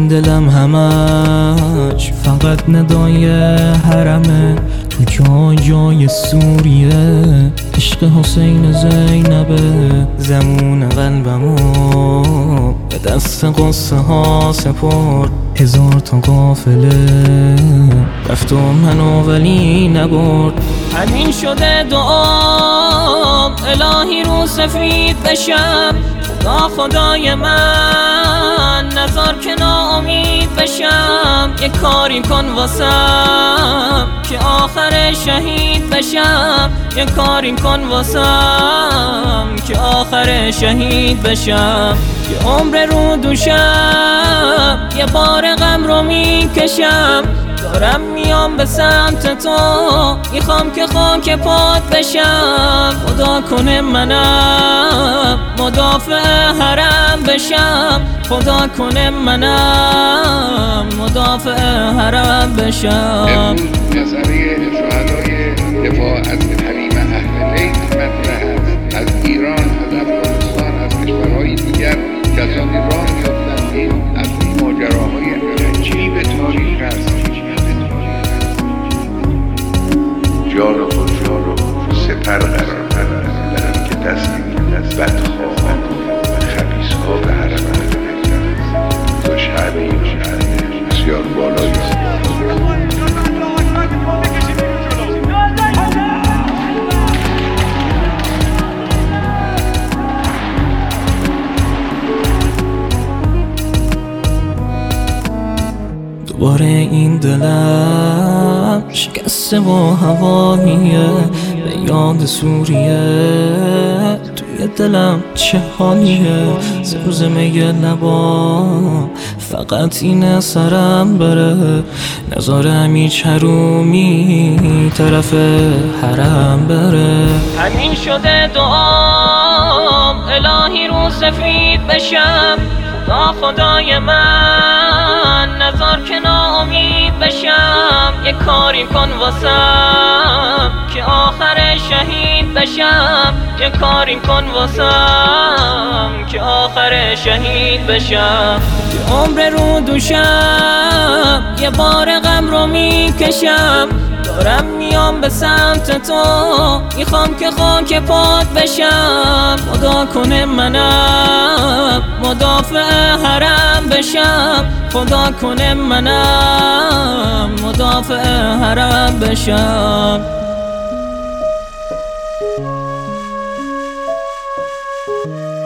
دلم همش فقط ندای حرمه، تو جای جای سوریه عشق حسین زینبه. زمون قلبمو به دست قصه ها سپرد، هزار تا قافله رفت و منو ولی نبرد. همین شده دعام الهی رو سفید بشم، خدای من نذار که ناامید بشم. یه کاری کن واسم که آخر شهید بشم، یه کاری کن واسم که آخر شهید بشم. یه عمر رو دوشم یه بار غم رو میکشم، دارم میام به سمت تو، میخوام که خاک پات بشم. خدا کنه منم مدافع حرم بشم، خدا کنه منم مدافع حرم بشم. امروز مسئله شهدای دفاع از حریم اهل بیت مطرح است. از ایران، از افغانستان، از کشورهای دیگر کسانی راه یافتند این از ماجراهای عجیب تاریخ است. جان خود سپر قرار دادند که دستی بدخواه و خبیث‌ها به حرم اهل بیت است. تا شأن ایران بسیار بالایی است. دوباره این دلم شکسته و هواییه، به یاد سوریه توی دلم چه حالیه. زمزمه لبا فقط اینه سرم بره، نذارم هیچ حرومی طرف حرم بره. همین شده دعام الهی رو سفید بشم، خدای من نذار که ناامید بشم. یه کاری کن واسم که آخر شهید بشم، یه کاری کن واسم که آخر شهید بشم. یه عمر رو دوشم یه بار غم رو میکشم، دارم میام به سمت تو، میخوام که خاک پات بشم. خدا کنه منم مدافع حرم بشم، خدا کنه منم مدافع حرم بشم.